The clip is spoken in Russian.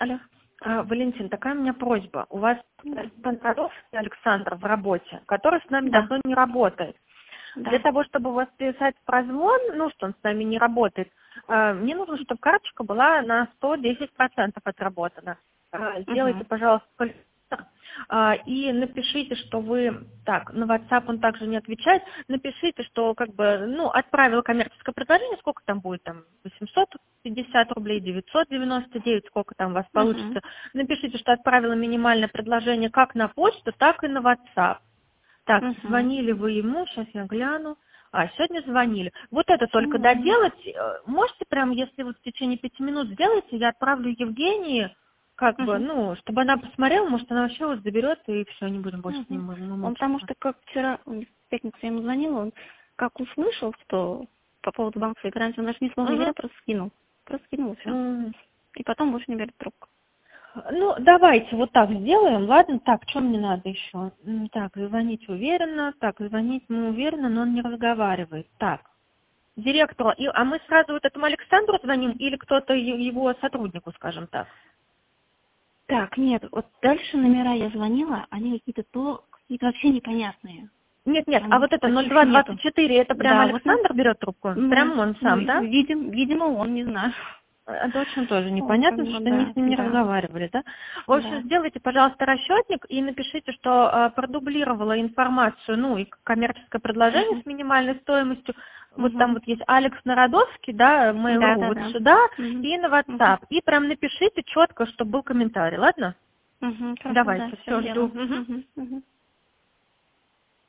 Алло. Валентин, такая у меня просьба. У вас Да. Народовский Александр в работе, который с нами Да. давно не работает. Да. Для того, чтобы вас писать прозвон, ну, что он с нами не работает, мне нужно, чтобы карточка была на 110% отработана. Сделайте, пожалуйста, и напишите, что вы, так, на WhatsApp он также не отвечает, напишите, что как бы, ну, отправила коммерческое предложение, сколько там будет, там, 850 рублей, 999, сколько там у вас получится. Напишите, что отправила минимальное предложение как на почту, так и на WhatsApp. Так, звонили вы ему, сейчас я гляну. Сегодня звонили. Вот это только доделать. Можете прям, если вот в течение 5 минут сделаете, я отправлю Евгении, как бы, ну, чтобы она посмотрела, может, она вообще вас заберет, и все, не будем больше с ним мучиться. Он потому что как вчера, в пятницу я ему звонила, он как услышал, что по поводу банковской гарантии, он даже ни слова не говоря, просто скинул. Просто скинул, все. И потом больше не берет трубку. Ну, давайте вот так сделаем, ладно? Так, что мне надо еще? Так, звонить уверенно, так, звонить мы уверенно, но он не разговаривает. Так, директору, а мы сразу вот этому Александру звоним или кто-то его сотруднику, скажем так? Так, нет, вот дальше номера я звонила, они какие-то вообще непонятные. Нет, Там а вот это 0224, это прям да, Александр вот берет трубку? Прям он сам, да? Видимо, он, не знаю. Это очень тоже непонятно, что они с ним не разговаривали, да? В общем, сделайте, пожалуйста, расчетник и напишите, что продублировала информацию, ну, и коммерческое предложение с минимальной стоимостью. Вот там вот есть Алекс Народовский, да, Mail.ru, вот сюда, и на WhatsApp. И прям напишите четко, чтобы был комментарий, ладно? Давайте, все, жду.